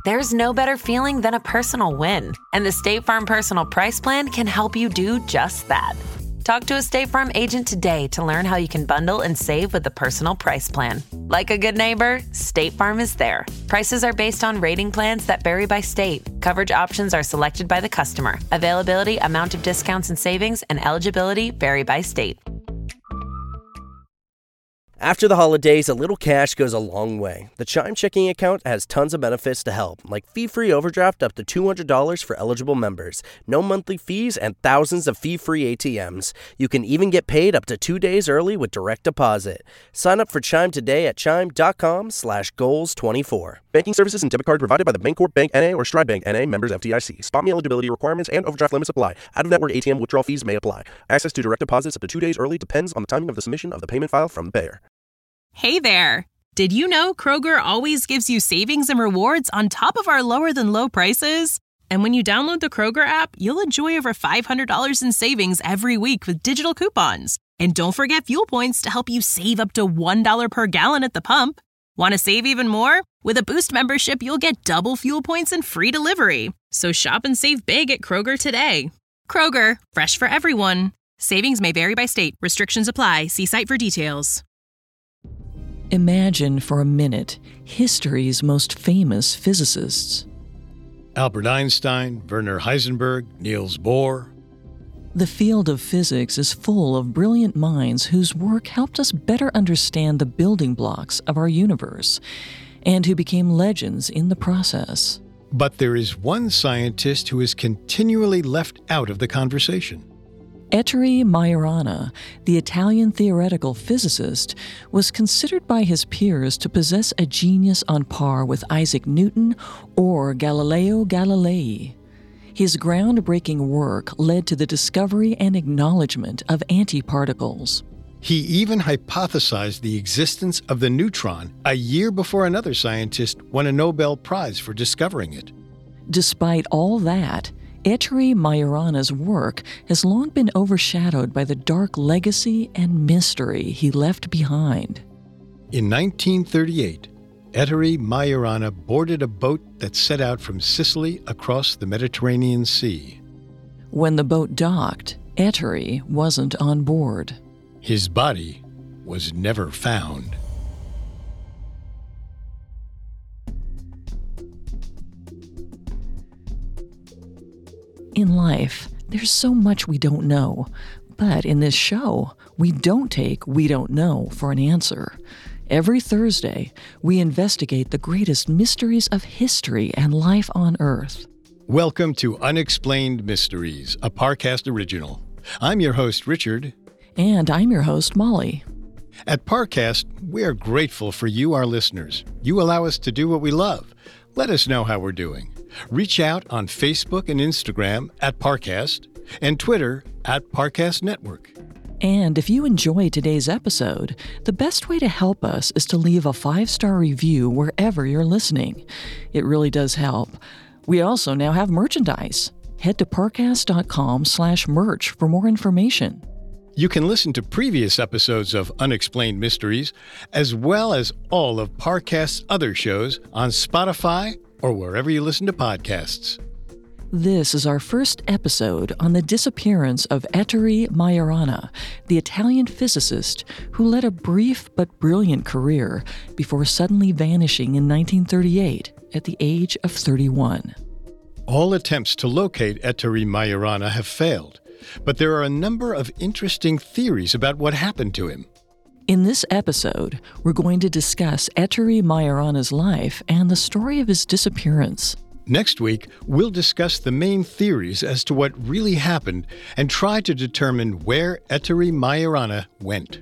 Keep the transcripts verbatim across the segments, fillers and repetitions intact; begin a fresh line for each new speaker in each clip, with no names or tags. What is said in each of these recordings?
There's no better feeling than a personal win, and the State Farm Personal Price Plan can help you do just that. Talk to a State Farm agent today to learn how you can bundle and save with the Personal Price Plan. Like a good neighbor, State Farm is there. Prices are based on rating plans that vary by state. Coverage options are selected by the customer. Availability, amount of discounts and savings, and eligibility vary by state.
After the holidays, a little cash goes a long way. The Chime checking account has tons of benefits to help, like fee-free overdraft up to two hundred dollars for eligible members, no monthly fees, and thousands of fee-free A T Ms. You can even get paid up to two days early with direct deposit. Sign up for Chime today at chime.com slash goals 24.
Banking services and debit card provided by the Bancorp Bank N A or Stride Bank N A, members F D I C. Spot me eligibility requirements and overdraft limits apply. Out-of-network A T M withdrawal fees may apply. Access to direct deposits up to two days early depends on the timing of the submission of the payment file from the payer.
Hey there! Did you know Kroger always gives you savings and rewards on top of our lower-than-low prices? And when you download the Kroger app, you'll enjoy over five hundred dollars in savings every week with digital coupons. And don't forget fuel points to help you save up to one dollar per gallon at the pump. Want to save even more? With a Boost membership, you'll get double fuel points and free delivery. So shop and save big at Kroger today. Kroger, fresh for everyone. Savings may vary by state. Restrictions apply. See site for details.
Imagine for a minute history's most famous physicists.
Albert Einstein, Werner Heisenberg, Niels Bohr.
The field of physics is full of brilliant minds whose work helped us better understand the building blocks of our universe, and who became legends in the process.
But there is one scientist who is continually left out of the conversation.
Ettore Majorana, the Italian theoretical physicist, was considered by his peers to possess a genius on par with Isaac Newton or Galileo Galilei. His groundbreaking work led to the discovery and acknowledgement of antiparticles.
He even hypothesized the existence of the neutron a year before another scientist won a Nobel Prize for discovering it.
Despite all that, Ettore Majorana's work has long been overshadowed by the dark legacy and mystery he left behind.
In nineteen thirty-eight, Ettore Majorana boarded a boat that set out from Sicily across the Mediterranean Sea.
When the boat docked, Ettore wasn't on board.
His body was never found.
In life, there's so much we don't know. But in this show, we don't take "we don't know" for an answer. Every Thursday, we investigate the greatest mysteries of history and life on Earth.
Welcome to Unexplained Mysteries, a Parcast original. I'm your host, Richard.
And I'm your host, Molly.
At Parcast, we are grateful for you, our listeners. You allow us to do what we love. Let us know how we're doing. Reach out on Facebook and Instagram at Parcast and Twitter at Parcast Network.
And if you enjoy today's episode, the best way to help us is to leave a five-star review wherever you're listening. It really does help. We also now have merchandise. Head to parcast.com slash merch for more information.
You can listen to previous episodes of Unexplained Mysteries, as well as all of Parcast's other shows on Spotify or wherever you listen to podcasts.
This is our first episode on the disappearance of Ettore Majorana, the Italian physicist who led a brief but brilliant career before suddenly vanishing in nineteen thirty-eight at the age of thirty-one.
All attempts to locate Ettore Majorana have failed, but there are a number of interesting theories about what happened to him.
In this episode, we're going to discuss Ettore Majorana's life and the story of his disappearance.
Next week, we'll discuss the main theories as to what really happened and try to determine where Ettore Majorana went.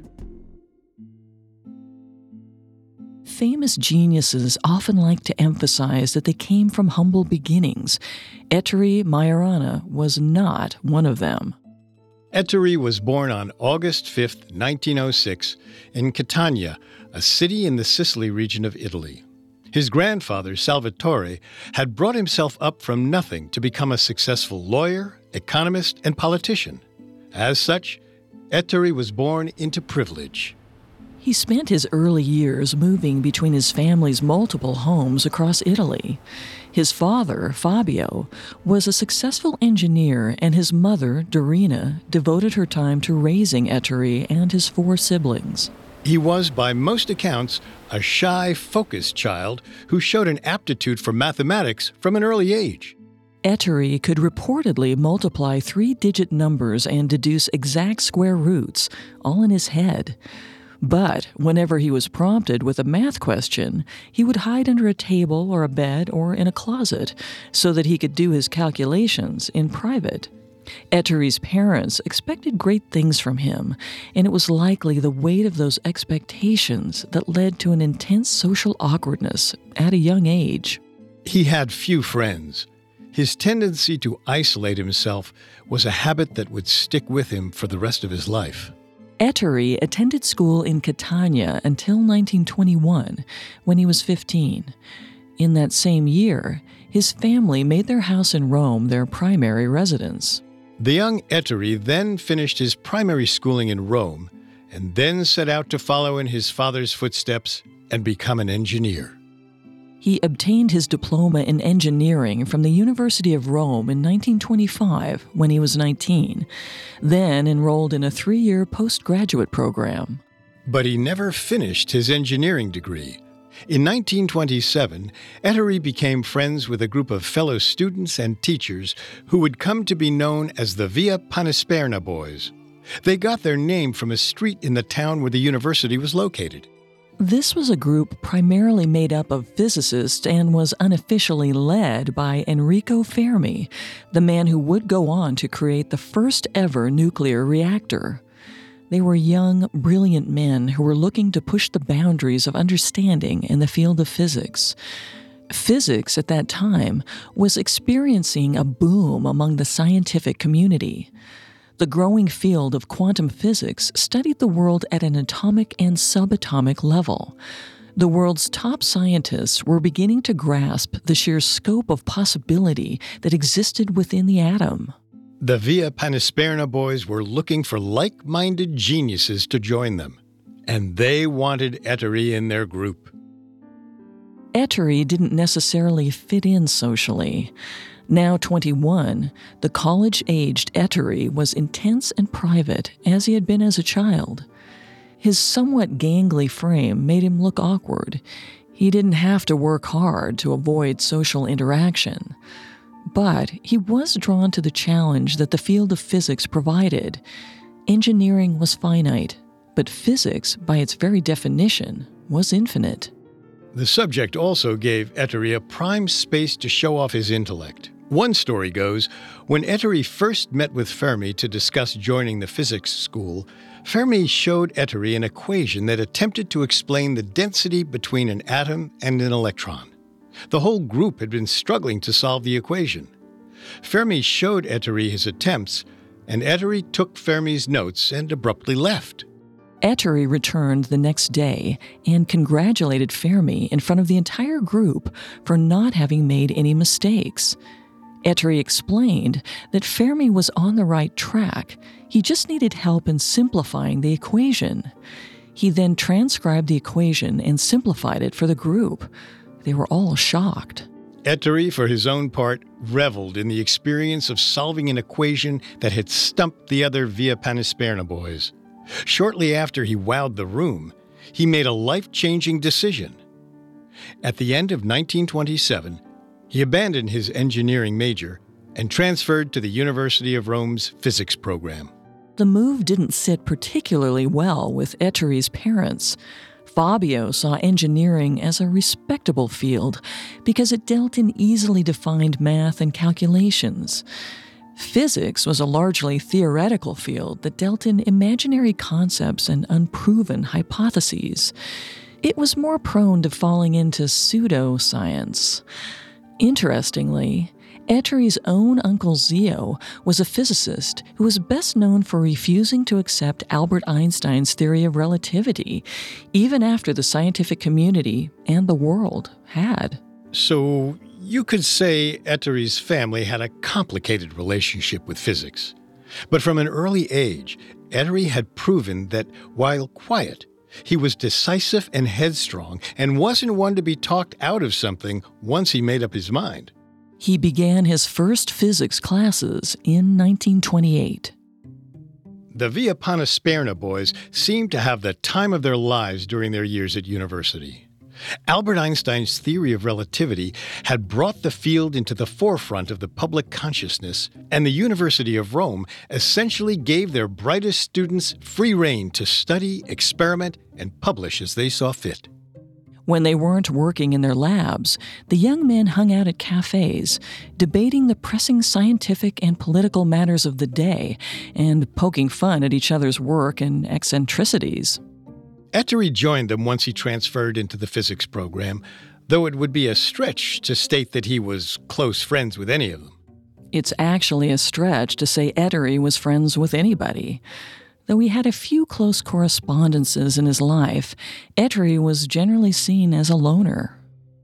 Famous geniuses often like to emphasize that they came from humble beginnings. Ettore Majorana was not one of them.
Ettore was born on August fifth, nineteen oh six, in Catania, a city in the Sicily region of Italy. His grandfather, Salvatore, had brought himself up from nothing to become a successful lawyer, economist, and politician. As such, Ettore was born into privilege.
He spent his early years moving between his family's multiple homes across Italy. His father, Fabio, was a successful engineer, and his mother, Dorina, devoted her time to raising Ettore and his four siblings.
He was, by most accounts, a shy, focused child who showed an aptitude for mathematics from an early age.
Ettore could reportedly multiply three-digit numbers and deduce exact square roots, all in his head. But whenever he was prompted with a math question, he would hide under a table or a bed or in a closet so that he could do his calculations in private. Ettore's parents expected great things from him, and it was likely the weight of those expectations that led to an intense social awkwardness at a young age.
He had few friends. His tendency to isolate himself was a habit that would stick with him for the rest of his life.
Ettore attended school in Catania until nineteen twenty-one, when he was fifteen. In that same year, his family made their house in Rome their primary residence.
The young Ettore then finished his primary schooling in Rome and then set out to follow in his father's footsteps and become an engineer.
He obtained his diploma in engineering from the University of Rome in nineteen twenty-five when he was nineteen, then enrolled in a three-year postgraduate program.
But he never finished his engineering degree. In nineteen twenty-seven, Ettore became friends with a group of fellow students and teachers who would come to be known as the Via Panisperna Boys. They got their name from a street in the town where the university was located.
This was a group primarily made up of physicists and was unofficially led by Enrico Fermi, the man who would go on to create the first ever nuclear reactor. They were young, brilliant men who were looking to push the boundaries of understanding in the field of physics. Physics at that time was experiencing a boom among the scientific community. The growing field of quantum physics studied the world at an atomic and subatomic level. The world's top scientists were beginning to grasp the sheer scope of possibility that existed within the atom.
The Via Panisperna Boys were looking for like-minded geniuses to join them, and they wanted Ettore in their group.
Ettore didn't necessarily fit in socially. Now twenty-one, the college-aged Ettore was intense and private, as he had been as a child. His somewhat gangly frame made him look awkward. He didn't have to work hard to avoid social interaction. But he was drawn to the challenge that the field of physics provided. Engineering was finite, but physics, by its very definition, was infinite.
The subject also gave Ettore a prime space to show off his intellect. One story goes, when Ettore first met with Fermi to discuss joining the physics school, Fermi showed Ettore an equation that attempted to explain the density between an atom and an electron. The whole group had been struggling to solve the equation. Fermi showed Ettore his attempts, and Ettore took Fermi's notes and abruptly left.
Ettore returned the next day and congratulated Fermi in front of the entire group for not having made any mistakes. Ettore explained that Fermi was on the right track. He just needed help in simplifying the equation. He then transcribed the equation and simplified it for the group. They were all shocked.
Ettore, for his own part, reveled in the experience of solving an equation that had stumped the other Via Panisperna Boys. Shortly after he wowed the room, he made a life-changing decision. At the end of nineteen twenty-seven, he abandoned his engineering major and transferred to the University of Rome's physics program.
The move didn't sit particularly well with Ettore's parents. Fabio saw engineering as a respectable field because it dealt in easily defined math and calculations. Physics was a largely theoretical field that dealt in imaginary concepts and unproven hypotheses. It was more prone to falling into pseudoscience. Interestingly, Ettore's own Uncle Zio was a physicist who was best known for refusing to accept Albert Einstein's theory of relativity, even after the scientific community and the world had.
So you could say Ettore's family had a complicated relationship with physics. But from an early age, Ettore had proven that while quiet, He was decisive and headstrong and wasn't one to be talked out of something once he made up his mind.
He began his first physics classes in nineteen twenty-eight.
The Via Panisperna boys seemed to have the time of their lives during their years at university. Albert Einstein's theory of relativity had brought the field into the forefront of the public consciousness, and the University of Rome essentially gave their brightest students free rein to study, experiment, and publish as they saw fit.
When they weren't working in their labs, the young men hung out at cafes, debating the pressing scientific and political matters of the day and poking fun at each other's work and eccentricities.
Ettore joined them once he transferred into the physics program, though it would be a stretch to state that he was close friends with any of them.
It's actually a stretch to say Ettore was friends with anybody. Though he had a few close correspondences in his life, Ettore was generally seen as a loner.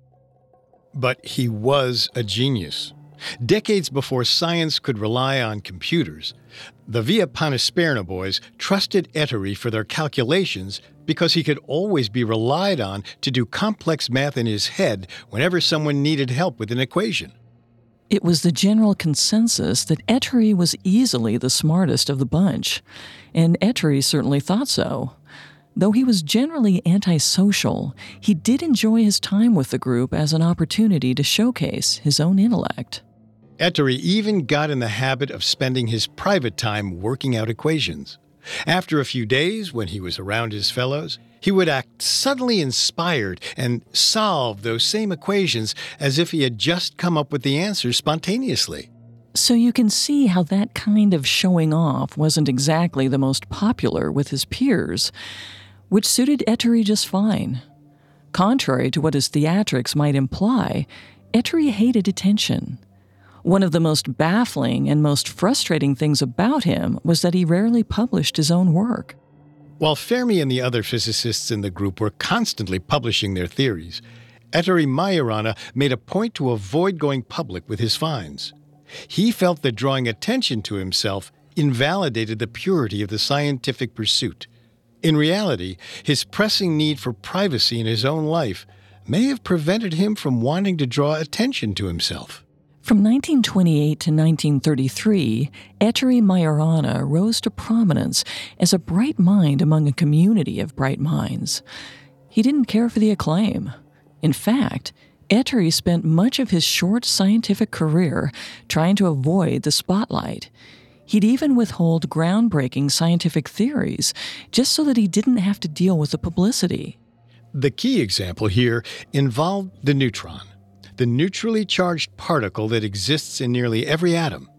But he was a genius. Decades before science could rely on computers, the Via Panisperna boys trusted Ettore for their calculations because he could always be relied on to do complex math in his head whenever someone needed help with an equation.
It was the general consensus that Ettore was easily the smartest of the bunch, and Ettore certainly thought so. Though he was generally antisocial, he did enjoy his time with the group as an opportunity to showcase his own intellect.
Ettore even got in the habit of spending his private time working out equations. After a few days, when he was around his fellows, he would act suddenly inspired and solve those same equations as if he had just come up with the answers spontaneously.
So you can see how that kind of showing off wasn't exactly the most popular with his peers, which suited Ettore just fine. Contrary to what his theatrics might imply, Ettore hated attention. One of the most baffling and most frustrating things about him was that he rarely published his own work.
While Fermi and the other physicists in the group were constantly publishing their theories, Ettore Majorana made a point to avoid going public with his finds. He felt that drawing attention to himself invalidated the purity of the scientific pursuit. In reality, his pressing need for privacy in his own life may have prevented him from wanting to draw attention to himself.
From nineteen twenty-eight to nineteen thirty-three, Ettore Majorana rose to prominence as a bright mind among a community of bright minds. He didn't care for the acclaim. In fact, Ettore spent much of his short scientific career trying to avoid the spotlight. He'd even withhold groundbreaking scientific theories just so that he didn't have to deal with the publicity.
The key example here involved the neutron, the neutrally charged particle that exists in nearly every atom.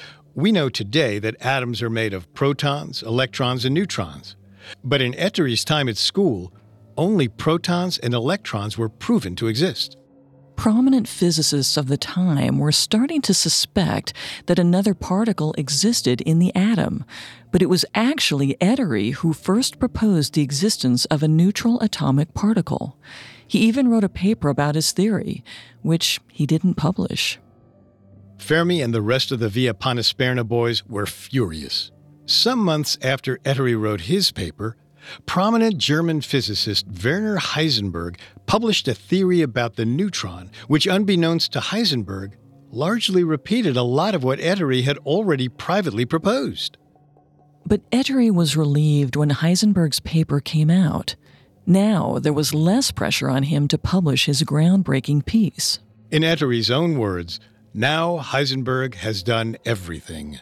We know today that atoms are made of protons, electrons, and neutrons. But in Ettore's time at school, only protons and electrons were proven to exist.
Prominent physicists of the time were starting to suspect that another particle existed in the atom, but it was actually Ettore who first proposed the existence of a neutral atomic particle. He even wrote a paper about his theory, which he didn't publish.
Fermi and the rest of the Via Panisperna boys were furious. Some months after Ettore wrote his paper, prominent German physicist Werner Heisenberg published a theory about the neutron, which, unbeknownst to Heisenberg, largely repeated a lot of what Ettore had already privately proposed.
But Ettore was relieved when Heisenberg's paper came out. Now there was less pressure on him to publish his groundbreaking piece.
In Ettore's own words, now Heisenberg has done everything.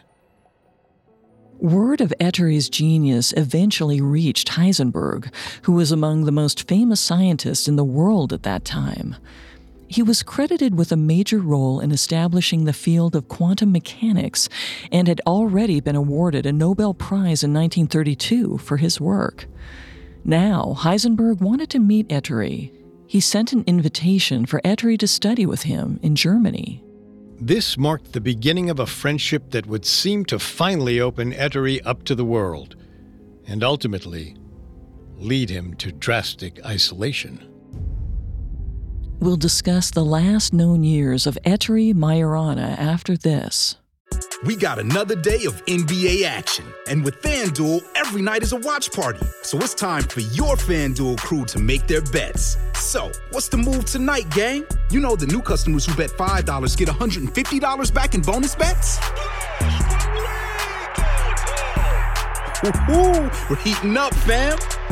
Word of Ettore's genius eventually reached Heisenberg, who was among the most famous scientists in the world at that time. He was credited with a major role in establishing the field of quantum mechanics and had already been awarded a Nobel Prize in nineteen thirty-two for his work. Now, Heisenberg wanted to meet Ettore. He sent an invitation for Ettore to study with him in Germany.
This marked the beginning of a friendship that would seem to finally open Ettore up to the world, and ultimately lead him to drastic isolation.
We'll discuss the last known years of Ettore Majorana after this.
We got another day of N B A action. And with FanDuel, every night is a watch party. So it's time for your FanDuel crew to make their bets. So, what's the move tonight, gang? You know the new customers who bet five dollars get one hundred fifty dollars back in bonus bets? Woo-hoo, we're heating up, fam.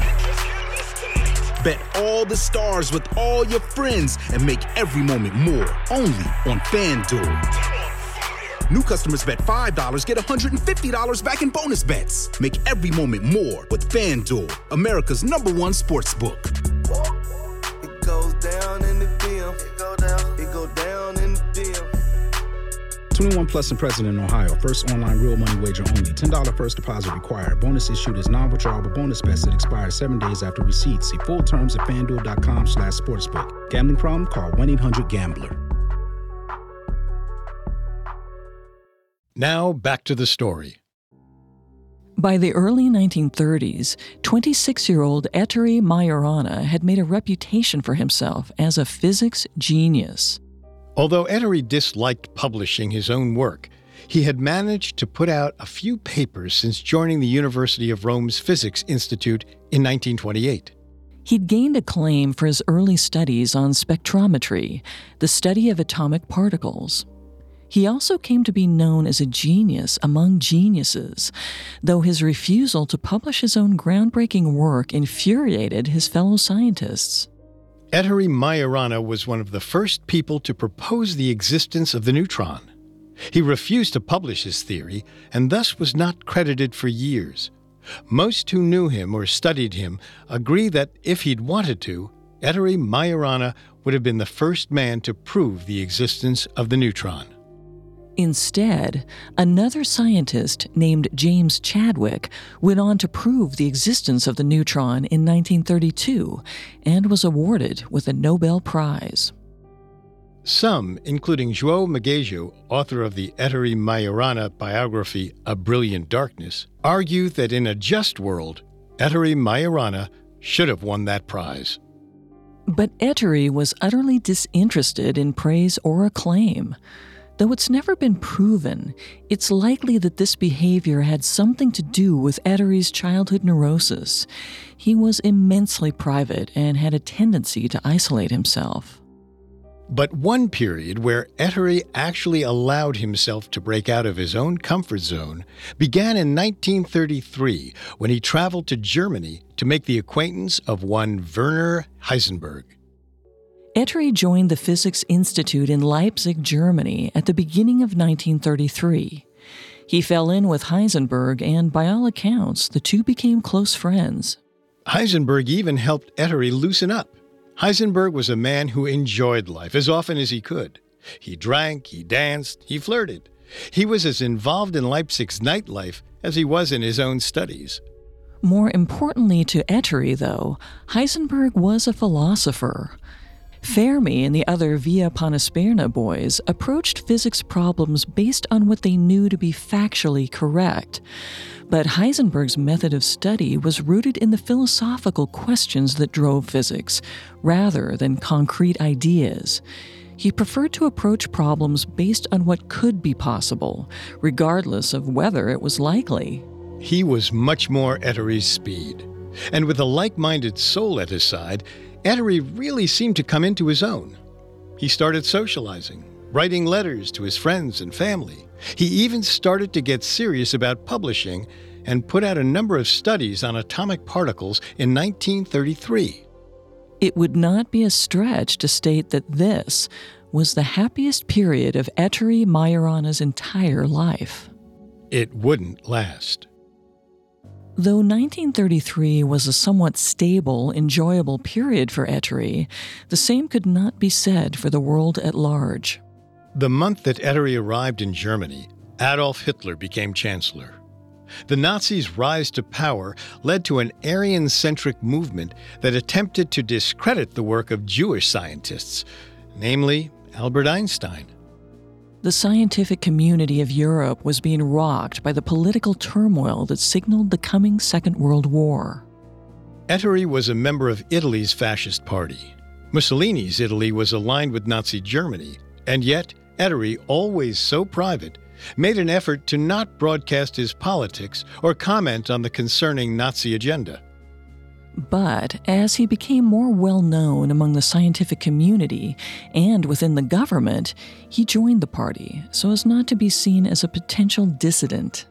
Bet all the stars with all your friends and make every moment more. Only on FanDuel. New customers bet five dollars, get one hundred fifty dollars back in bonus bets. Make every moment more with FanDuel, America's number one sports book.
It goes down in the D M. It go down. It go down in the D M.
twenty-one plus and present in Ohio. First online real money wager only. ten dollars first deposit required. Bonus issued is non-withdrawable bonus bets that expire seven days after receipt. See full terms at FanDuel.com slash sportsbook. Gambling problem? Call one eight hundred gambler.
Now, back to the story.
By the early nineteen thirties, twenty-six-year-old Ettore Majorana had made a reputation for himself as a physics genius.
Although Ettore disliked publishing his own work, he had managed to put out a few papers since joining the University of Rome's Physics Institute in nineteen twenty-eight.
He'd gained acclaim for his early studies on spectrometry, the study of atomic particles. He also came to be known as a genius among geniuses, though his refusal to publish his own groundbreaking work infuriated his fellow scientists.
Ettore Majorana was one of the first people to propose the existence of the neutron. He refused to publish his theory and thus was not credited for years. Most who knew him or studied him agree that if he'd wanted to, Ettore Majorana would have been the first man to prove the existence of the neutron.
Instead, another scientist named James Chadwick went on to prove the existence of the neutron in nineteen thirty-two and was awarded with a Nobel Prize.
Some, including João Magejo, author of the Ettore Majorana biography A Brilliant Darkness, argue that in a just world, Ettore Majorana should have won that prize.
But Ettore was utterly disinterested in praise or acclaim. Though it's never been proven, it's likely that this behavior had something to do with Ettore's childhood neurosis. He was immensely private and had a tendency to isolate himself.
But one period where Ettore actually allowed himself to break out of his own comfort zone began in nineteen thirty-three, when he traveled to Germany to make the acquaintance of one Werner Heisenberg.
Ettore joined the Physics Institute in Leipzig, Germany, at the beginning of nineteen thirty-three. He fell in with Heisenberg, and by all accounts, the two became close friends.
Heisenberg even helped Ettore loosen up. Heisenberg was a man who enjoyed life as often as he could. He drank, he danced, he flirted. He was as involved in Leipzig's nightlife as he was in his own studies.
More importantly to Ettore, though, Heisenberg was a philosopher. Fermi and the other Via Panisperna boys approached physics problems based on what they knew to be factually correct. But Heisenberg's method of study was rooted in the philosophical questions that drove physics, rather than concrete ideas. He preferred to approach problems based on what could be possible, regardless of whether it was likely.
He was much more Ettore's speed. And with a like-minded soul at his side, Ettore really seemed to come into his own. He started socializing, writing letters to his friends and family. He even started to get serious about publishing and put out a number of studies on atomic particles in nineteen thirty-three.
It would not be a stretch to state that this was the happiest period of Ettore Majorana's entire life.
It wouldn't last.
Though nineteen thirty-three was a somewhat stable, enjoyable period for Ettore, the same could not be said for the world at large.
The month that Ettore arrived in Germany, Adolf Hitler became chancellor. The Nazis' rise to power led to an Aryan-centric movement that attempted to discredit the work of Jewish scientists, namely Albert Einstein.
The scientific community of Europe was being rocked by the political turmoil that signaled the coming Second World War.
Ettore was a member of Italy's fascist party. Mussolini's Italy was aligned with Nazi Germany, and yet Ettore, always so private, made an effort to not broadcast his politics or comment on the concerning Nazi agenda.
But as he became more well-known among the scientific community and within the government, he joined the party so as not to be seen as a potential dissident.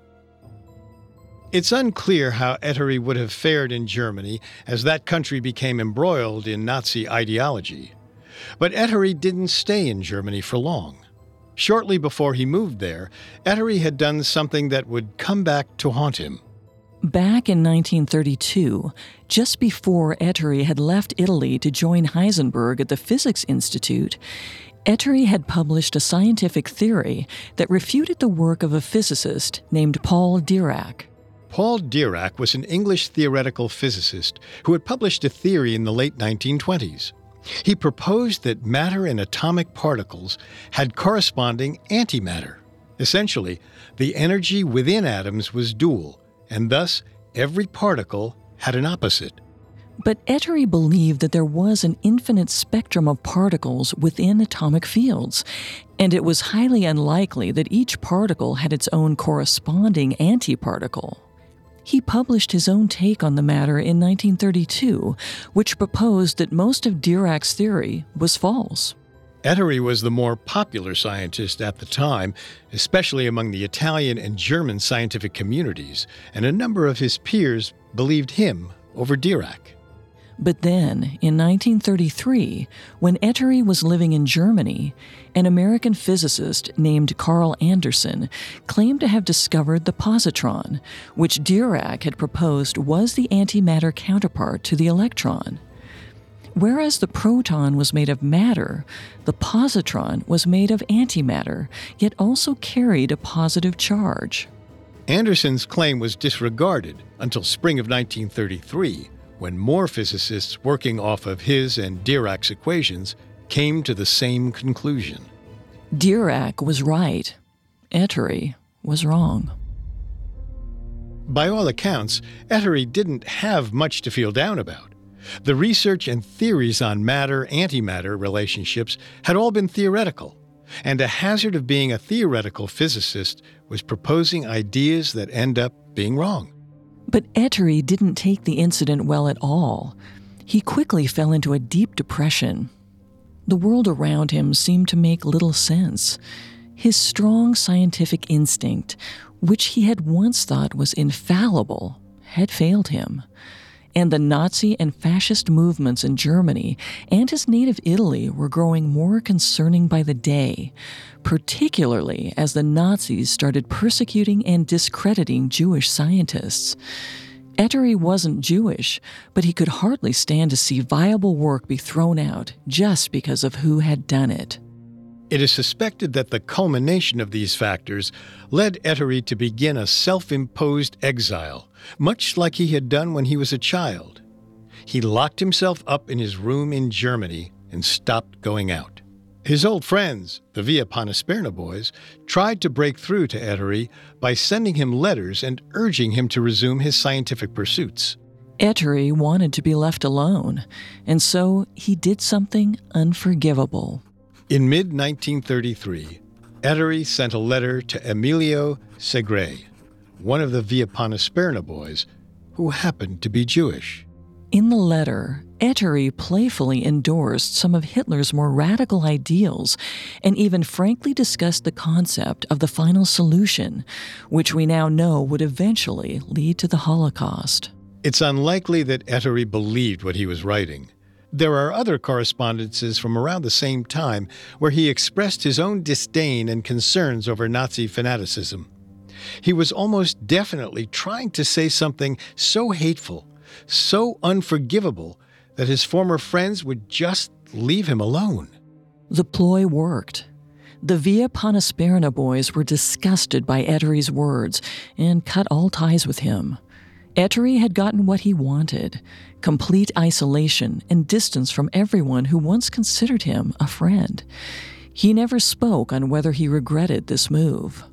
It's unclear how Ettore would have fared in Germany as that country became embroiled in Nazi ideology. But Ettore didn't stay in Germany for long. Shortly before he moved there, Ettore had done something that would come back to haunt him.
Back in nineteen thirty-two, just before Ettore had left Italy to join Heisenberg at the Physics Institute, Ettore had published a scientific theory that refuted the work of a physicist named Paul Dirac.
Paul Dirac was an English theoretical physicist who had published a theory in the late nineteen twenties. He proposed that matter and atomic particles had corresponding antimatter. Essentially, the energy within atoms was dual, and thus every particle had an opposite.
But Ettore believed that there was an infinite spectrum of particles within atomic fields, and it was highly unlikely that each particle had its own corresponding antiparticle. He published his own take on the matter in nineteen thirty-two, which proposed that most of Dirac's theory was false.
Ettore was the more popular scientist at the time, especially among the Italian and German scientific communities, and a number of his peers believed him over Dirac.
But then, in nineteen thirty-three, when Ettore was living in Germany, an American physicist named Carl Anderson claimed to have discovered the positron, which Dirac had proposed was the antimatter counterpart to the electron. Whereas the proton was made of matter, the positron was made of antimatter, yet also carried a positive charge.
Anderson's claim was disregarded until spring of nineteen thirty-three, when more physicists working off of his and Dirac's equations came to the same conclusion.
Dirac was right. Ettore was wrong.
By all accounts, Ettore didn't have much to feel down about. The research and theories on matter-antimatter relationships had all been theoretical, and a hazard of being a theoretical physicist was proposing ideas that end up being wrong.
But Ettore didn't take the incident well at all. He quickly fell into a deep depression. The world around him seemed to make little sense. His strong scientific instinct, which he had once thought was infallible, had failed him. And the Nazi and fascist movements in Germany and his native Italy were growing more concerning by the day, particularly as the Nazis started persecuting and discrediting Jewish scientists. Ettore wasn't Jewish, but he could hardly stand to see viable work be thrown out just because of who had done it.
It is suspected that the culmination of these factors led Ettore to begin a self-imposed exile, much like he had done when he was a child. He locked himself up in his room in Germany and stopped going out. His old friends, the Via Panisperna boys, tried to break through to Ettore by sending him letters and urging him to resume his scientific pursuits.
Ettore wanted to be left alone, and so he did something unforgivable.
In mid nineteen thirty-three, Ettore sent a letter to Emilio Segre, one of the Via Panisperna boys, who happened to be Jewish.
In the letter, Ettore playfully endorsed some of Hitler's more radical ideals and even frankly discussed the concept of the final solution, which we now know would eventually lead to the Holocaust.
It's unlikely that Ettore believed what he was writing. There are other correspondences from around the same time where he expressed his own disdain and concerns over Nazi fanaticism. He was almost definitely trying to say something so hateful, so unforgivable, that his former friends would just leave him alone.
The ploy worked. The Via Panisperna boys were disgusted by Ettore's words and cut all ties with him. Ettore had gotten what he wanted, complete isolation and distance from everyone who once considered him a friend. He never spoke on whether he regretted this move.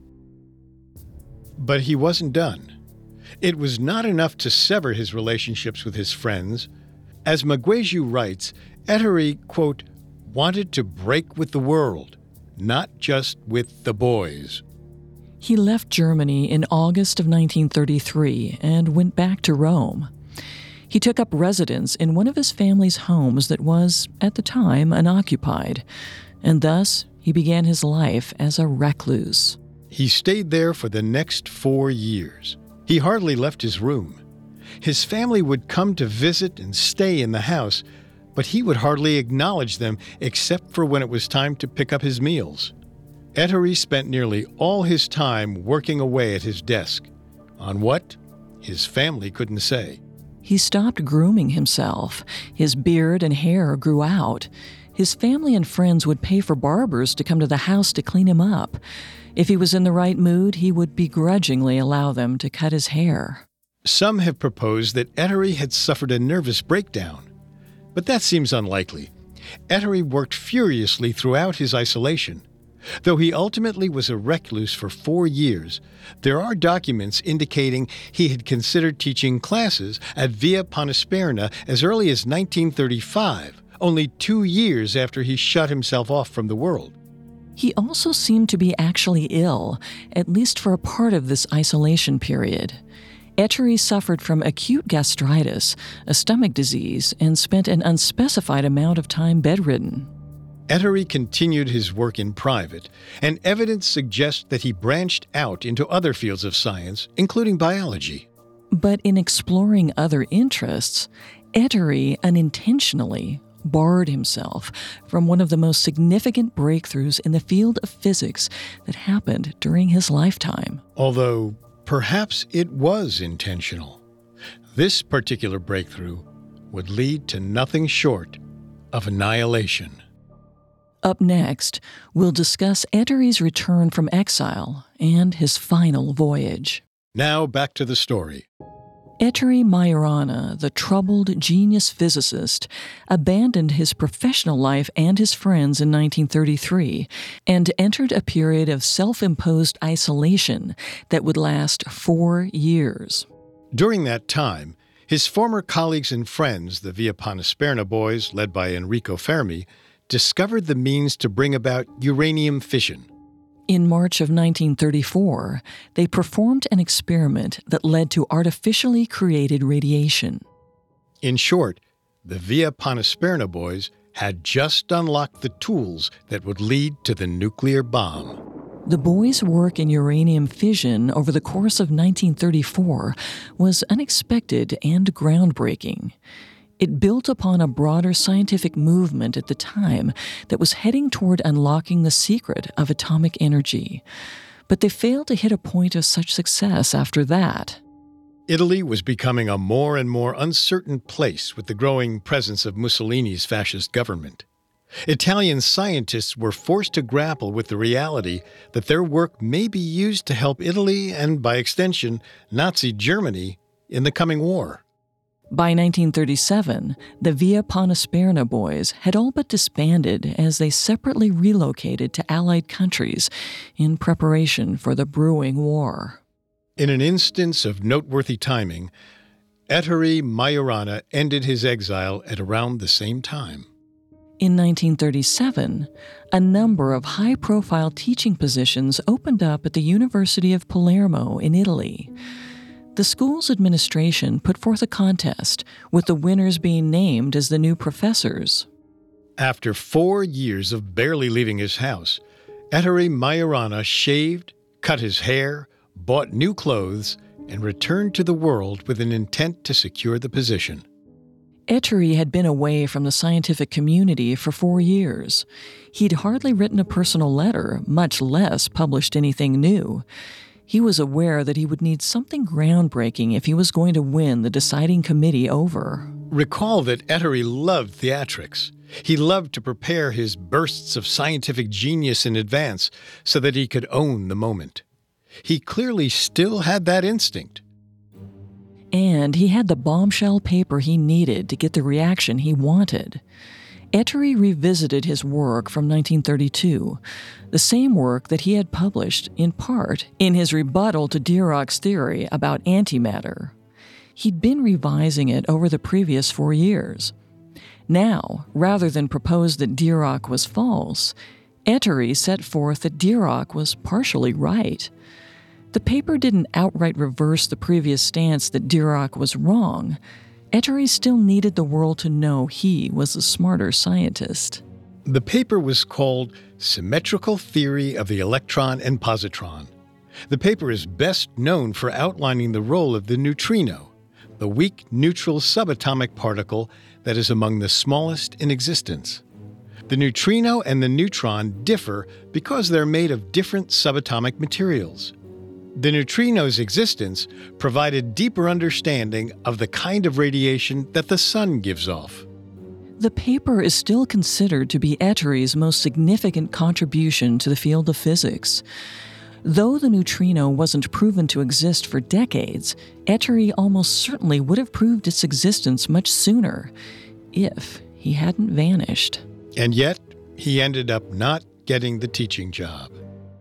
But he wasn't done. It was not enough to sever his relationships with his friends. As Magueju writes, Ettore, quote, wanted to break with the world, not just with the boys.
He left Germany in August of nineteen thirty-three and went back to Rome. He took up residence in one of his family's homes that was, at the time, unoccupied, and thus he began his life as a recluse.
He stayed there for the next four years. He hardly left his room. His family would come to visit and stay in the house, but he would hardly acknowledge them except for when it was time to pick up his meals. Ettore spent nearly all his time working away at his desk. On what? His family couldn't say.
He stopped grooming himself. His beard and hair grew out. His family and friends would pay for barbers to come to the house to clean him up. If he was in the right mood, he would begrudgingly allow them to cut his hair.
Some have proposed that Ettore had suffered a nervous breakdown, but that seems unlikely. Ettore worked furiously throughout his isolation. Though he ultimately was a recluse for four years, there are documents indicating he had considered teaching classes at Via Panisperna as early as nineteen thirty-five, only two years after he shut himself off from the world.
He also seemed to be actually ill, at least for a part of this isolation period. Ettore suffered from acute gastritis, a stomach disease, and spent an unspecified amount of time bedridden.
Ettore continued his work in private, and evidence suggests that he branched out into other fields of science, including biology.
But in exploring other interests, Ettore unintentionally barred himself from one of the most significant breakthroughs in the field of physics that happened during his lifetime.
Although perhaps it was intentional. This particular breakthrough would lead to nothing short of annihilation.
Up next, we'll discuss Ettore's return from exile and his final voyage.
Now back to the story.
Ettore Majorana, the troubled genius physicist, abandoned his professional life and his friends in nineteen thirty-three and entered a period of self-imposed isolation that would last four years.
During that time, his former colleagues and friends, the Via Panisperna boys, led by Enrico Fermi, discovered the means to bring about uranium fission.
In March of nineteen thirty-four, they performed an experiment that led to artificially created radiation.
In short, the Via Panisperna boys had just unlocked the tools that would lead to the nuclear bomb.
The boys' work in uranium fission over the course of nineteen thirty-four was unexpected and groundbreaking. It built upon a broader scientific movement at the time that was heading toward unlocking the secret of atomic energy. But they failed to hit a point of such success after that.
Italy was becoming a more and more uncertain place with the growing presence of Mussolini's fascist government. Italian scientists were forced to grapple with the reality that their work may be used to help Italy and, by extension, Nazi Germany in the coming war.
By nineteen thirty-seven, the Via Panisperna boys had all but disbanded as they separately relocated to Allied countries in preparation for the brewing war.
In an instance of noteworthy timing, Ettore Majorana ended his exile at around the same time.
In nineteen thirty-seven, a number of high-profile teaching positions opened up at the University of Palermo in Italy. The school's administration put forth a contest, with the winners being named as the new professors.
After four years of barely leaving his house, Ettore Majorana shaved, cut his hair, bought new clothes, and returned to the world with an intent to secure the position.
Ettore had been away from the scientific community for four years. He'd hardly written a personal letter, much less published anything new. He was aware that he would need something groundbreaking if he was going to win the deciding committee over.
Recall that Ettore loved theatrics. He loved to prepare his bursts of scientific genius in advance so that he could own the moment. He clearly still had that instinct.
And he had the bombshell paper he needed to get the reaction he wanted. Ettore revisited his work from nineteen thirty-two, the same work that he had published, in part, in his rebuttal to Dirac's theory about antimatter. He'd been revising it over the previous four years. Now, rather than propose that Dirac was false, Ettore set forth that Dirac was partially right. The paper didn't outright reverse the previous stance that Dirac was wrong. Ettore still needed the world to know he was the smarter scientist.
The paper was called Symmetrical Theory of the Electron and Positron. The paper is best known for outlining the role of the neutrino, the weak neutral subatomic particle that is among the smallest in existence. The neutrino and the neutron differ because they're made of different subatomic materials. The neutrino's existence provided deeper understanding of the kind of radiation that the sun gives off.
The paper is still considered to be Ettore's most significant contribution to the field of physics. Though the neutrino wasn't proven to exist for decades, Ettore almost certainly would have proved its existence much sooner, if he hadn't vanished.
And yet, he ended up not getting the teaching job.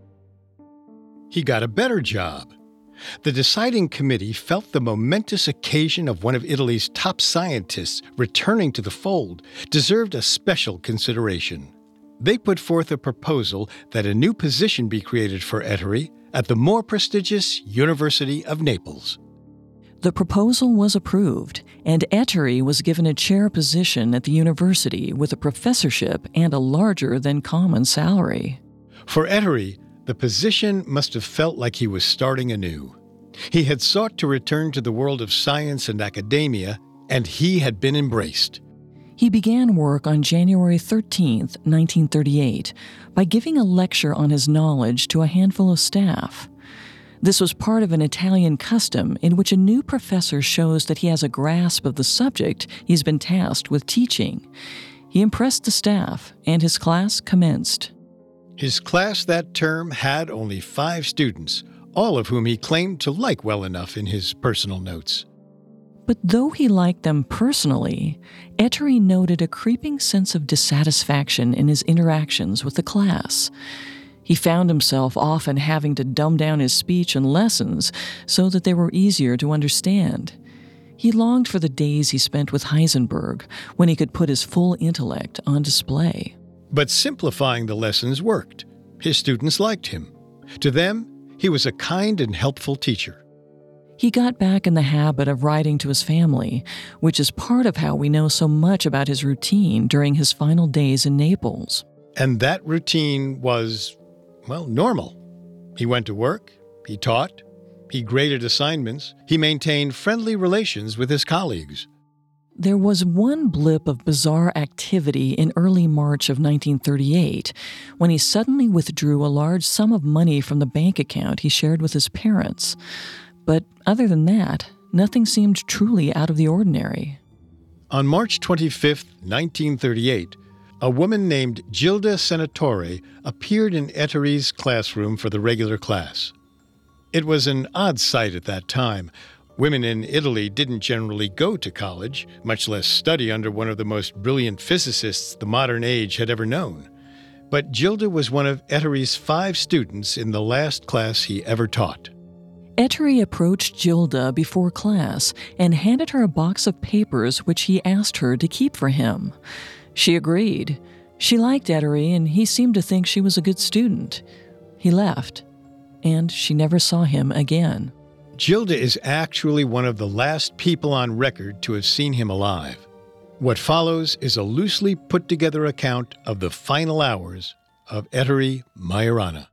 He got a better job. The deciding committee felt the momentous occasion of one of Italy's top scientists returning to the fold deserved a special consideration. They put forth a proposal that a new position be created for Ettore at the more prestigious University of Naples.
The proposal was approved, and Ettore was given a chair position at the university with a professorship and a larger-than-common salary.
For Ettore, the position must have felt like he was starting anew. He had sought to return to the world of science and academia, and he had been embraced.
He began work on January thirteenth, nineteen thirty-eight, by giving a lecture on his knowledge to a handful of staff. This was part of an Italian custom in which a new professor shows that he has a grasp of the subject he's been tasked with teaching. He impressed the staff, and his class commenced.
His class that term had only five students, all of whom he claimed to like well enough in his personal notes.
But though he liked them personally, Ettore noted a creeping sense of dissatisfaction in his interactions with the class. He found himself often having to dumb down his speech and lessons so that they were easier to understand. He longed for the days he spent with Heisenberg, when he could put his full intellect on display.
But simplifying the lessons worked. His students liked him. To them, he was a kind and helpful teacher.
He got back in the habit of writing to his family, which is part of how we know so much about his routine during his final days in Naples.
And that routine was, well, normal. He went to work, he taught, he graded assignments, he maintained friendly relations with his colleagues.
There was one blip of bizarre activity in early March of nineteen thirty-eight, when he suddenly withdrew a large sum of money from the bank account he shared with his parents. But other than that, nothing seemed truly out of the ordinary.
On March twenty-fifth, nineteen thirty-eight, a woman named Gilda Senatore appeared in Ettore's classroom for the regular class. It was an odd sight at that time. Women in Italy didn't generally go to college, much less study under one of the most brilliant physicists the modern age had ever known. But Gilda was one of Ettore's five students in the last class he ever taught.
Ettore approached Gilda before class and handed her a box of papers which he asked her to keep for him. She agreed. She liked Ettore, and he seemed to think she was a good student. He left, and she never saw him again.
Gilda is actually one of the last people on record to have seen him alive. What follows is a loosely put-together account of the final hours of Ettore Majorana.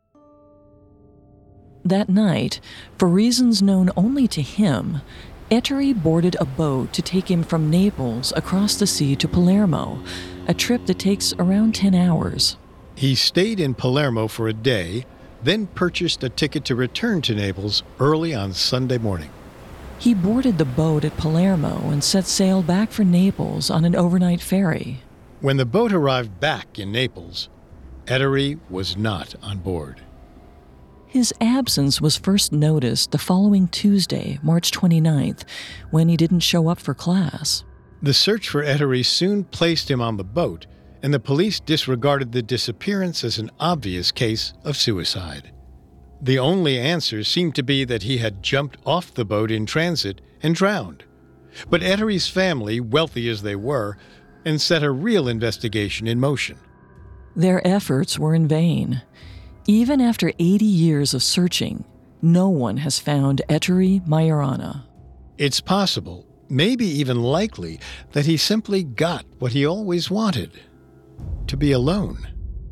That night, for reasons known only to him, Ettore boarded a boat to take him from Naples across the sea to Palermo, a trip that takes around ten hours.
He stayed in Palermo for a day, then purchased a ticket to return to Naples early on Sunday morning.
He boarded the boat at Palermo and set sail back for Naples on an overnight ferry.
When the boat arrived back in Naples, Ettore was not on board.
His absence was first noticed the following Tuesday, March twenty-ninth, when he didn't show up for class.
The search for Ettore soon placed him on the boat, and the police disregarded the disappearance as an obvious case of suicide. The only answer seemed to be that he had jumped off the boat in transit and drowned. But Ettore's family, wealthy as they were, and set a real investigation in motion.
Their efforts were in vain. Even after eighty years of searching, no one has found Ettore Majorana.
It's possible, maybe even likely, that he simply got what he always wanted: to be alone.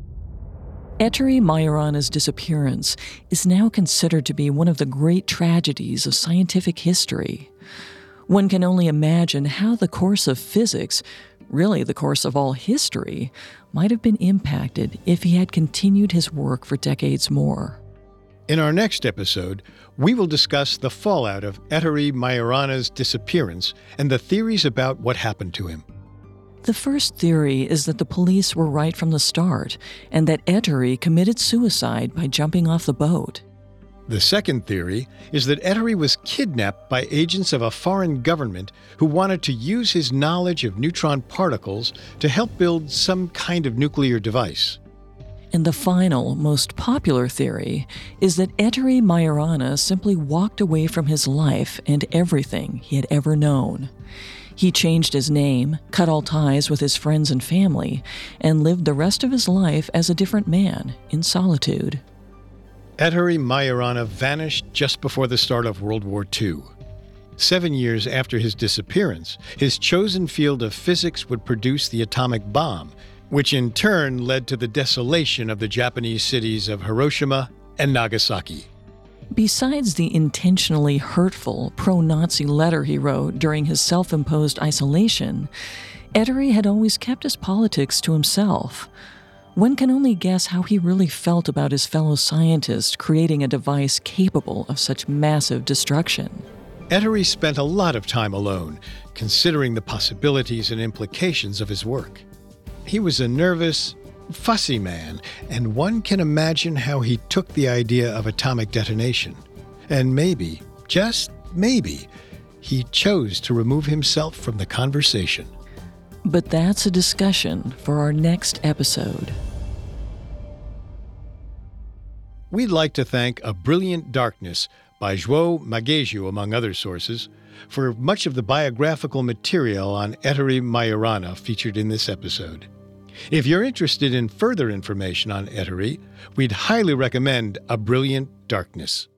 Ettore Majorana's disappearance is now considered to be one of the great tragedies of scientific history. One can only imagine how the course of physics, really the course of all history, might have been impacted if he had continued his work for decades more.
In our next episode, we will discuss the fallout of Ettore Majorana's disappearance and the theories about what happened to him.
The first theory is that the police were right from the start and that Ettore committed suicide by jumping off the boat.
The second theory is that Ettore was kidnapped by agents of a foreign government who wanted to use his knowledge of neutron particles to help build some kind of nuclear device.
And the final, most popular theory is that Ettore Majorana simply walked away from his life and everything he had ever known. He changed his name, cut all ties with his friends and family, and lived the rest of his life as a different man, in solitude.
Ettore Majorana vanished just before the start of World War Two. Seven years after his disappearance, his chosen field of physics would produce the atomic bomb, which in turn led to the desolation of the Japanese cities of Hiroshima and Nagasaki.
Besides the intentionally hurtful pro-Nazi letter he wrote during his self-imposed isolation, Ettore had always kept his politics to himself. One can only guess how he really felt about his fellow scientists creating a device capable of such massive destruction.
Ettore spent a lot of time alone, considering the possibilities and implications of his work. He was a nervous, fussy man, and one can imagine how he took the idea of atomic detonation. And maybe, just maybe, he chose to remove himself from the conversation.
But that's a discussion for our next episode.
We'd like to thank A Brilliant Darkness by João Magejo, among other sources, for much of the biographical material on Ettore Majorana featured in this episode. If you're interested in further information on Ettore, we'd highly recommend A Brilliant Darkness.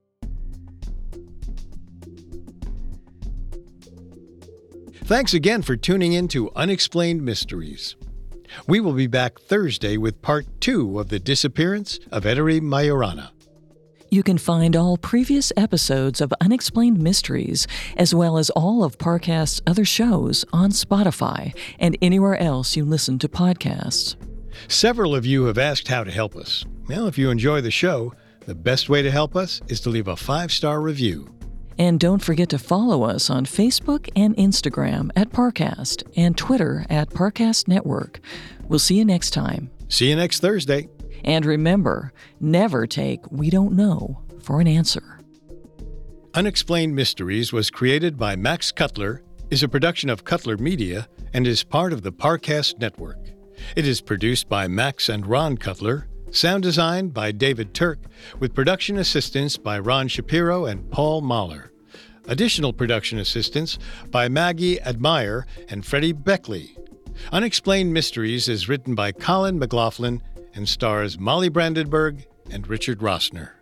Thanks again for tuning in to Unexplained Mysteries. We will be back Thursday with part two of the disappearance of Ettore Majorana.
You can find all previous episodes of Unexplained Mysteries, as well as all of Parcast's other shows, on Spotify and anywhere else you listen to podcasts.
Several of you have asked how to help us. Well, if you enjoy the show, the best way to help us is to leave a five-star review.
And don't forget to follow us on Facebook and Instagram at Parcast and Twitter at Parcast Network. We'll see you next time.
See you next Thursday.
And remember, never take "we don't know" for an answer.
Unexplained Mysteries was created by Max Cutler, is a production of Cutler Media, and is part of the Parcast Network. It is produced by Max and Ron Cutler, sound designed by David Turk, with production assistance by Ron Shapiro and Paul Mahler. Additional production assistance by Maggie Admire and Freddie Beckley. Unexplained Mysteries is written by Colin McLaughlin and stars Molly Brandenburg and Richard Rossner.